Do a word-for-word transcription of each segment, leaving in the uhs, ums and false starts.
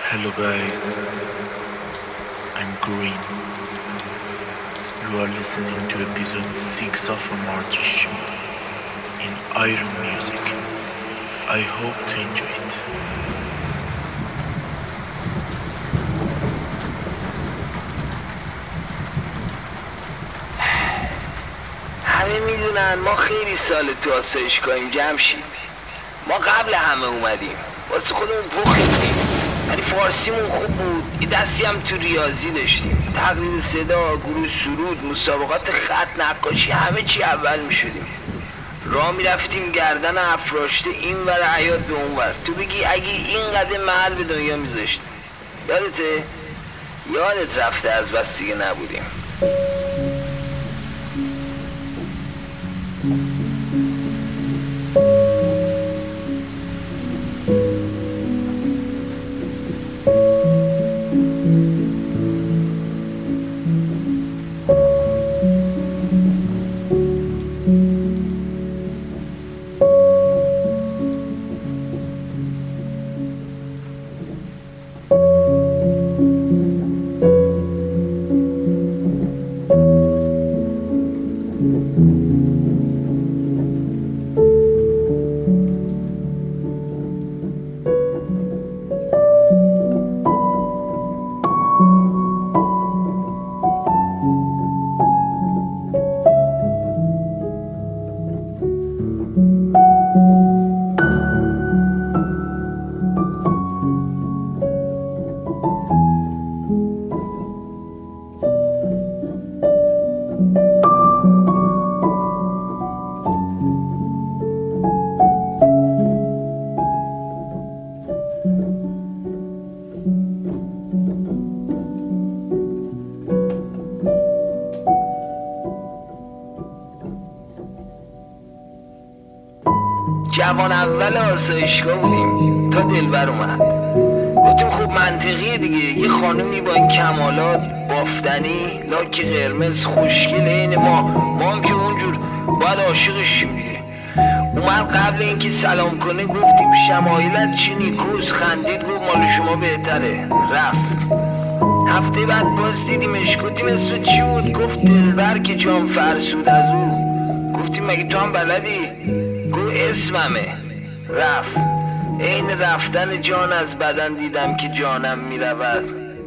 Hello guys, I'm Green. You are listening to episode six of Amarty Show in Iron Music. I hope to enjoy it. همه میدونن ما خیلی سال تو آسایشگاهیم جمشید. ما قبل همه اومدیم، واسه خودمون پختیم. ولی فارسیمون خوب بود، یه دستی هم تو ریاضی داشتیم. تقلید صدا، گروه سرود، مسابقات خط، نقاشی، همه چی اول میشدیم. راه میرفتیم گردن افراشته این ور حیاط به اون ور. تو بگی اگه این قدر محل به دنیا میذاشت. یادته؟ یادت رفته از بس دیگه نبودیم. جوان اول آسایشگاه بودیم تا دلبر اومد. گفتیم خب منطقیه دیگه، یه خانومی با این کمالات، بافتنی، لاک قرمز، خوشگل عین ما ما هم که اونجور باید عاشقش شیم دیگه. اومد قبل اینکه سلام کنه گفتیم شمایلت چی نیکوست، خندید گفت مال شما بهتره، رفت. هفته بعد باز دیدیمش، گفتیم اسم چی بود؟ گفت دلبر که جام فرسود از او. گفتیم مگه تو هم بلدی؟ گفت اسممه، رفت. عین رفتن جان از بدن دیدم که جانم میرود.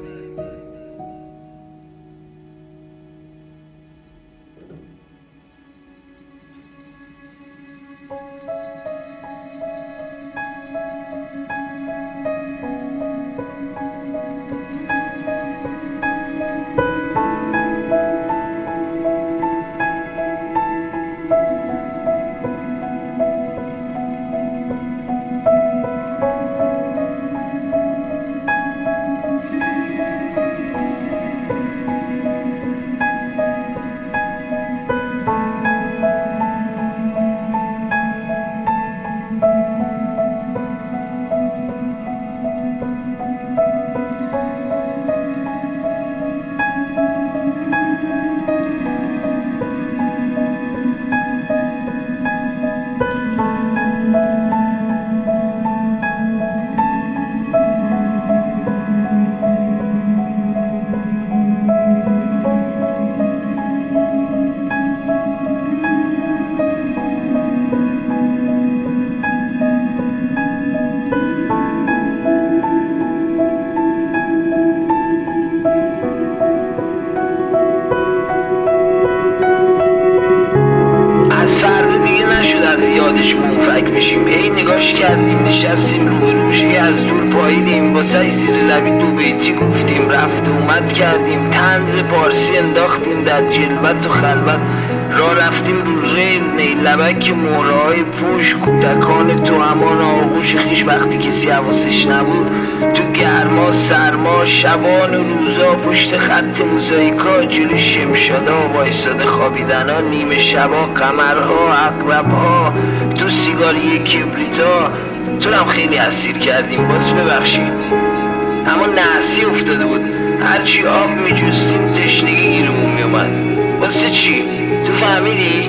یادش منفک بشیم. هی نگاش کردیم، نشستیم روبروش، از دور پاییدیم، با سعی زیر لبی دو بیتی گفتیم، رفت اومد کردیم، طنز پارسی انداختیم در جلوت و خلوت. راه رفتیم رو ریل، نیلبک مهره‌های پوش، کودکان تو همان آغوش خیش وقتی کسی حواسش نبود. تو گرما سرما، شبان و روزا، پشت خط موزاییکا، جلو شمشادا وایساده خوابیدنا، نیمه شبا، قمرها، عقربها، تو سیگاری کبریتا. تو هم خیلی اسیر کردیم، باز ببخشید. اما نحسی افتاده بود، هرچی آب میجستیم تشنگی گیرمون میومد. واسه چی؟ تو فهمیدی؟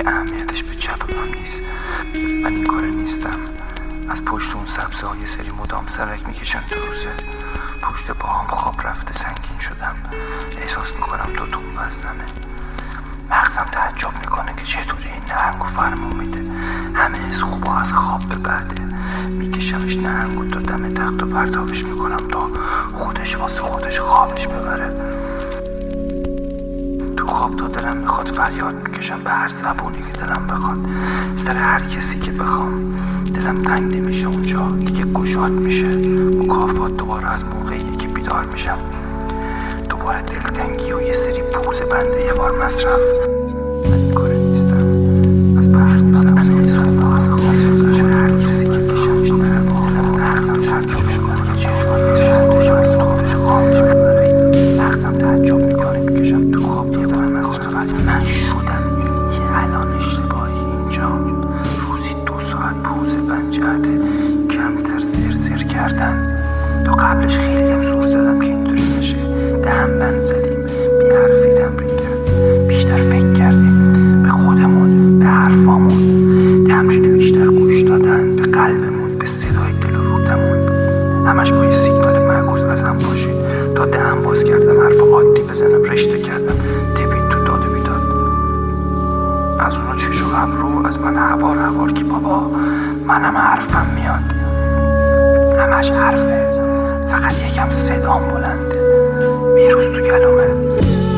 اهمیتش به چپم نیست. من این کار نیستم. از پشت اون سبزه های سری مدام سرک میکشن تو روزه. پشت پاهم خواب رفته سنگین شدم. احساس میکنم دو تون وزنمه. مغزم تعجب میکنه که چطوری این نهنگو فرمون میده. همه از خوبا از خواب به بعده. میکشمش نهنگو تا دم تخت و پرتابش میکنم تا خودش واسه خودش خوابش ببره. تو خواب تا دلم میخواد فریاد میکشم به هر زبونی که دلم بخواد، سر هر کسی که بخوام. دلم تنگ نمیشه اونجا، دیگه گشاد میشه. مکافات دوباره از موقعی که بیدار میشم. دوباره دلتنگی و یه سری پوز بنده یه بار مصرف. من این کار نیستم. از بحر زدم همه صبح از خواب سر هر کسی که بشمش نرم. دلم نرفم سر جاش کنم که چشم خودش از خوابش خوابش ببره. مغزم تعجب میکنه میکشم تو خواب یه بار مصرف. من شدم این که الان اشتباهی اینجا. روزی دو ساعت پوز بنجهت کمتر زر زر کردن. تا قبلش خیلی هم زور زدم که اینطوری نشه. دهم بند زدیم، بی حرفی تمرین کردیم، بیشتر فکر کردیم به خودمون، به حرفامون. تمرین بیشتر گوش دادن به قلبمون، به صدای دل و رودمون. همش با یه سیگنال معکوس از هم باشه. تا دهم باز کردم حرف عادی بزنم، رشته کردم، تپید تو داد و بیداد. از اونو چش و ابرو، از من هوار هوار که بابا منم حرفم میاد. همش حرفه، فقط یکم صدام بلنده، ویروس تو گلومه.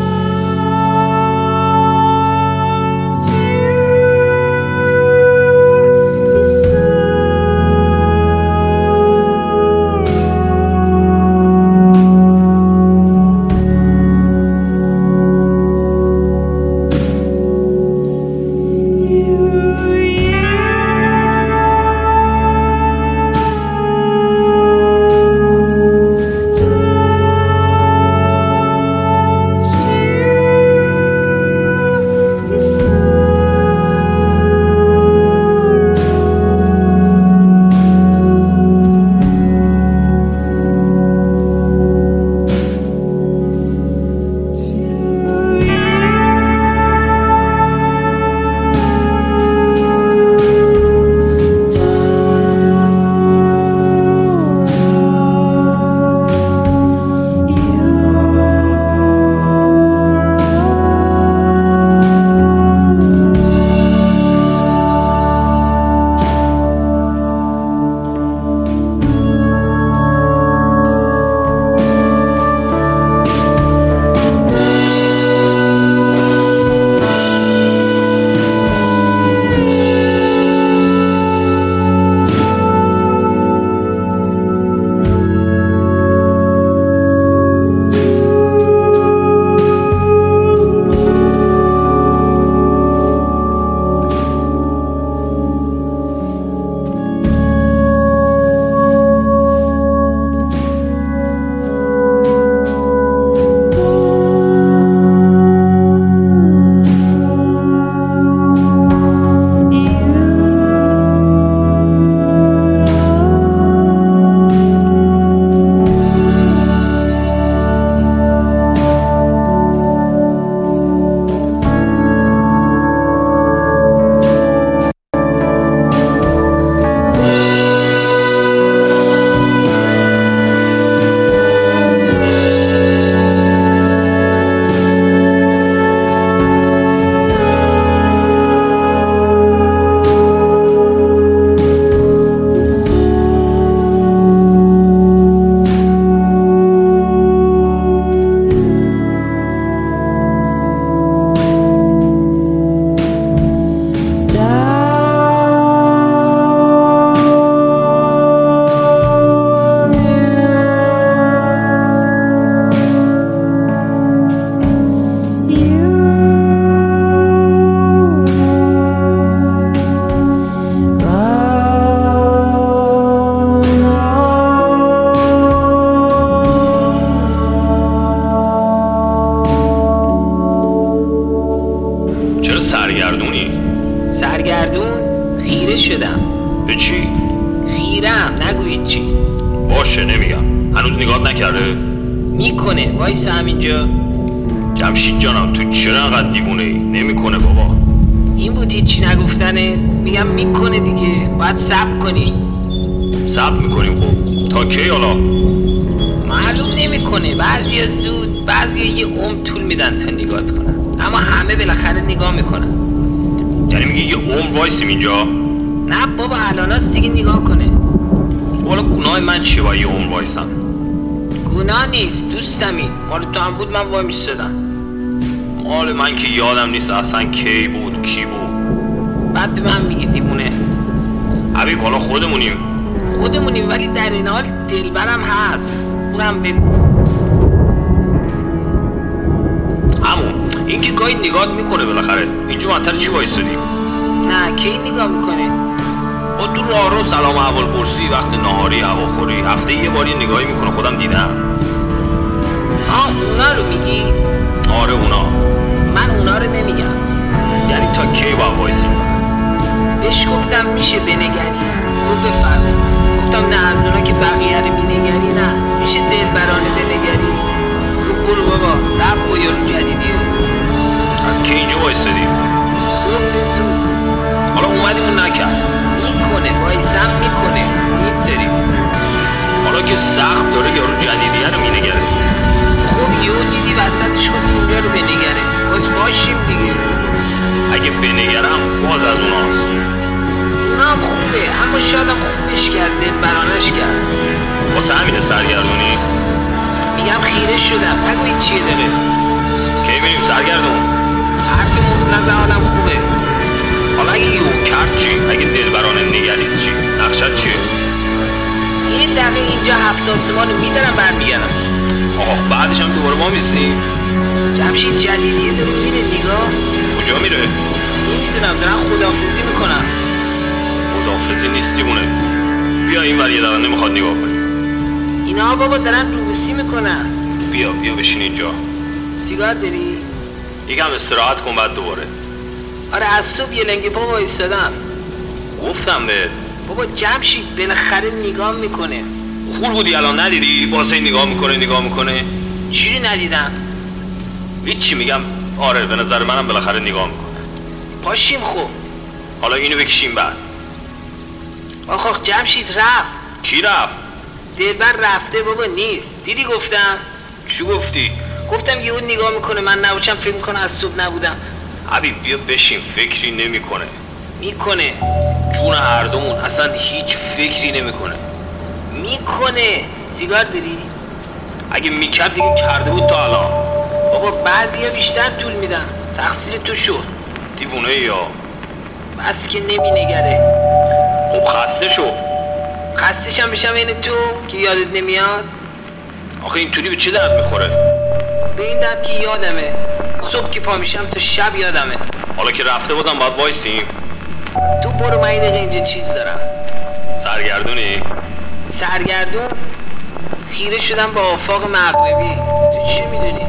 سرگردونی؟ سرگردون؟ خیره شدم. به چی؟ خیرم، نگویید چی. باشه نمیگم. هنوز نگات نکرده؟ میکنه، وایسا همینجا. جمشید جانم تو چرا انقدر دیوونه ای؟ نمیکنه بابا. این بود هیچی نگفتنه؟ میگم میکنه دیگه، باید صبر کنی. صبر میکنیم خب تا کی حالا؟ معلوم نمیکنه، بعضیا زود، بعضیا یه عمر طول میدن تا نگات کنن، اما همه بالاخره نگاه میکنن. یعنی میگی یه عمر وایسیم اینجا؟ نه بابا الاناست دیگه نگاه کنه. والا گناه من چیه با یه عمر وایسم؟ گناه نیست دوستمی، مال تو هم بود من وای میستادم. مال من که یادم نیست اصلا کی بود کی بود. بعد به من میگی دیوونه. حبیب حالا خودمونیم خودمونیم ولی در این حال دلبرم هست، اونم بگو. همون این که گاهی نگاه میکنه بالاخره. اینجا منتر چی وایستادیم؟ نه کی نگاه میکنه؟ با تو راه رو سلام احوال پرسی، وقت نهاری هواخوری، هفته یه باری نگاهی میکنه، خودم دیدم. آه اونا رو میگی؟ آره اونا. من اونا رو نمیگم. یعنی تا کی باید وایسیم؟ بهش گفتم میشه بنگری، گفت بفرما. گفتم نه از اونا که بقیه رو بینگری، نه میشه دلبرانه بنگری. رو برو بابا رفت با یارو جدیدیه. از کی اینجا وایستادیم؟ صبح زود. حالا اومدیم اون نکرد میکنه وایسم میکنه، امید داریم. حالا که سخت داره یارو جدیدیه رو مینگره. خب یهو دیدی وسطش خود اونجا رو بنگره، باز باشیم دیگه. اگه بنگرم باز از اوناست. اونا هم خوبه، اما شاید هم خوبش کرد، دلبرانش کرد. واسه همینه سرگردونی؟ میگم خیره شدم، نگو این چیه داره. کی بریم سرگردون؟ هر که مطلق حالم خوبه. حالا اگه یون کرد چی؟ اگه دلبرانه نگریست چی؟ نقشت چیه؟ یه دقیقه اینجا هفت آسمان رو میدارم برمیگردم. آه بعدش هم دوباره ما میستیم؟ جمشید جدیدیه داره میره نگاه. کجا میره؟ نمیدونم دارم خداحافظی میکنم. خداحافظی نیستیمونه. بیا این ور یه دقیقه نمیخواد نگاه کنی. اینا بابا دارن روبوسی میکنن. بیا بیا بشین اینجا. سیگار داری؟ یکم استراحت کن بعد دوباره. آره از صبح یه لنگ پا وایستادم. گفتم بهت. بابا جمشید بالاخره نگاه میکنه. خور بودی الان ندیدی؟ بازه نگاه میکنه نگاه میکنه. چیزی ندیدم. هیچی میگم. آره به نظر منم بالاخره نگاه میکنه. پاشیم خوب. حالا اینو بکشیم بعد. آخ آخ جمشید رفت. کی رفت؟ دلبر رفته بابا نیست. دیدی گفتم؟ چی گفتی؟ گفتم یهو نگاه میکنه من نباشم فکر میکنه از صبح نبودم. حبیب بیا بشین فکری نمیکنه. میکنه. جون هر دومون اصلا هیچ فکری نمیکنه. میکنه. سیگار داری؟ اگه میکرد دیگه کرده بود تا الان. بابا بعدیا بیشتر طول میدن. تقصیر تو شد. دیوونه یا؟ بس که نمی نگره. خب خسته شو. خستشم بشم این تو که یادت نمیاد. آخه اینطوری به چه درد میخوره؟ به این درد که یادمه. صبح که پا میشم تا شب یادمه. حالا که رفته بودم باید وایسیم. تو برو من این دقیقه اینجا چیز دارم. سرگردونی؟ سرگردون؟ خیره شدم با آفاق مغربی. تو چی میدونی؟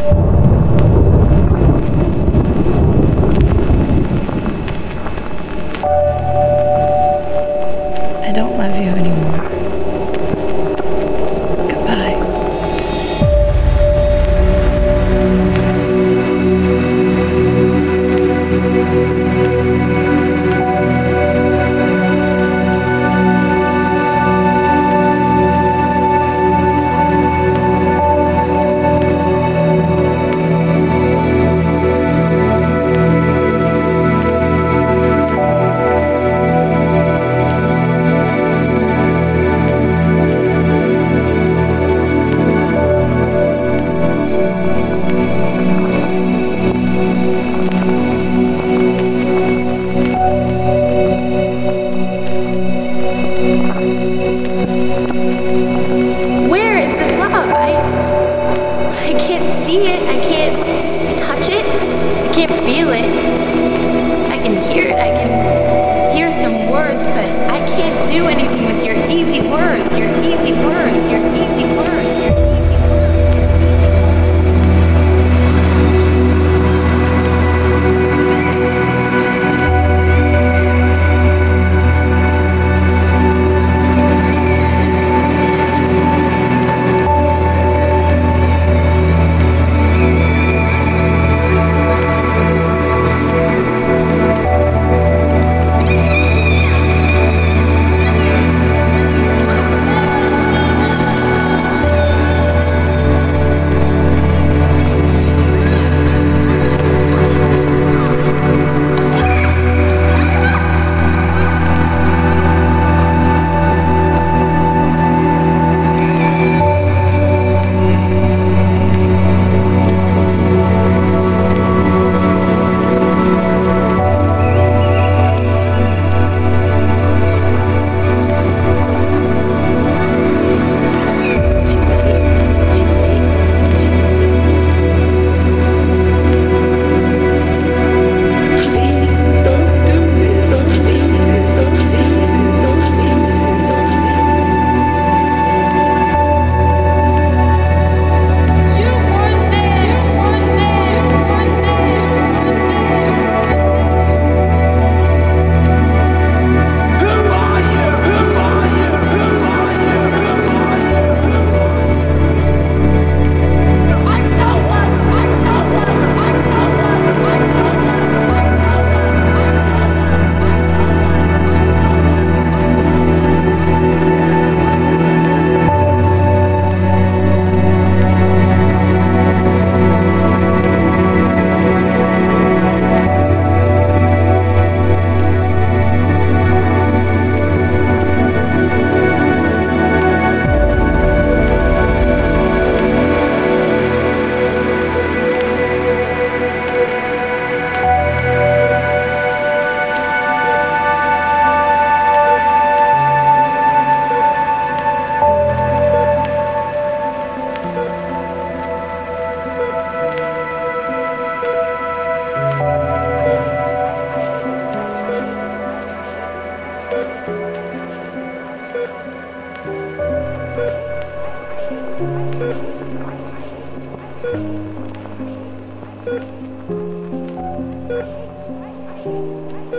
I don't love you anymore. Goodbye.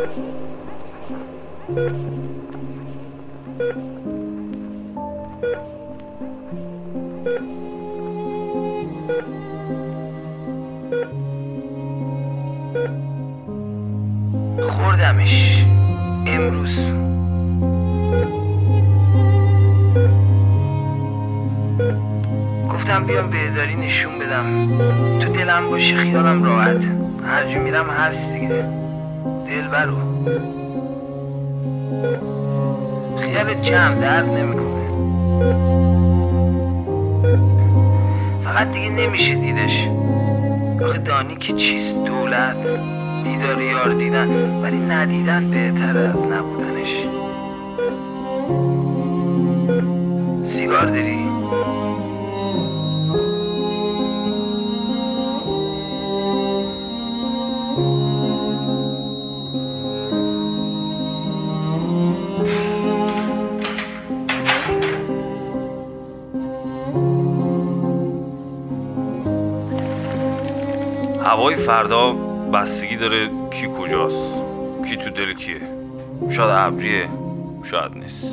خوردمش امروز. گفتم بیام بهداری نشون بدم، تو دلم باشه خیالم راحت، هر جا میرم هست دیگه. دل برو خیالت جمع درد نمیکنه، فقط دیگه نمیشه دیدش. آخه دانی که چیز دولت، دیدار یار دیدن، ولی ندیدن بهتر از نبودنش. سیگار داری؟ هوای فردا بستگی داره کی کجاست، کی تو دل کیه. شاید ابریه، شاید نیست.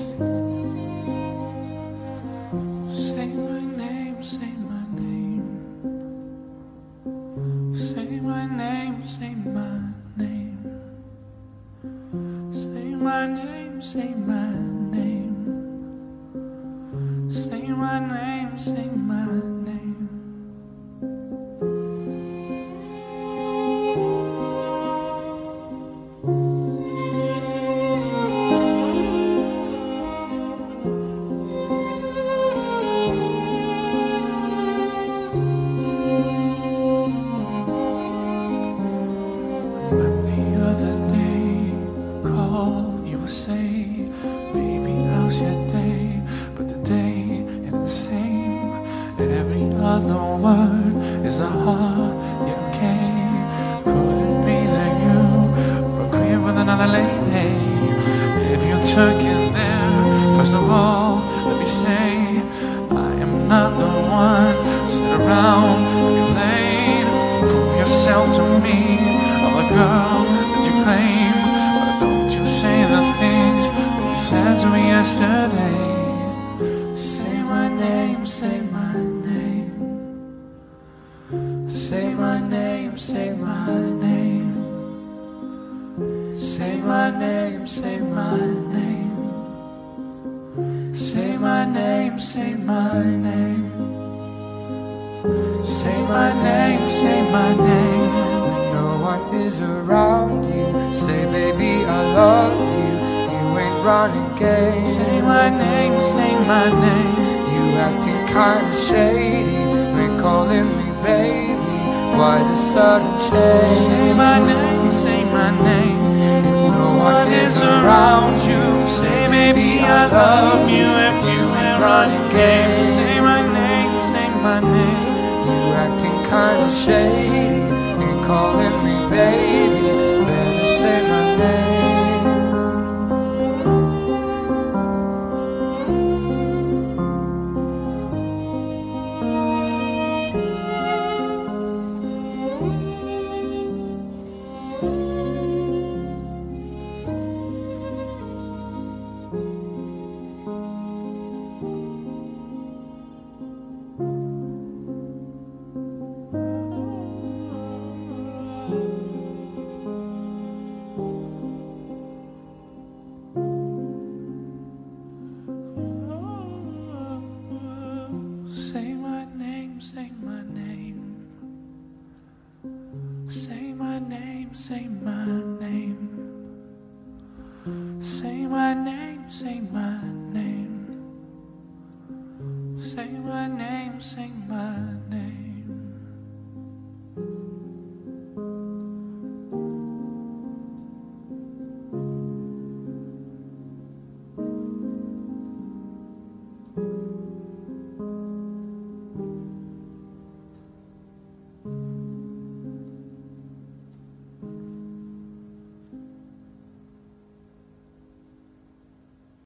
Other word is a heart you gave. Could it be that you were queen with another lady? If you took it there, first of all, let me say I am not the one. Sit around and be played. Prove yourself to me, I'm the girl that you claim. Why don't you say the things that you said to me yesterday? Say my name, say my name. Say my name, say my name. Say my name, say my name. Say my name, say my name. Say my name, say my name. When no one is around you, say baby I love you. You ain't running gay. Say my name, say my name. You acting kinda shady, ain't calling me baby. Why the sudden change? Say my name, say my name. If no one is around you, say baby I love you. If you ain't running game, say my name, say my name. You acting kinda shady, ain't calling me baby. Better say my name. Say my name, say my name. Say my name, say my name. Say my name, say my name. Say my name, say my name.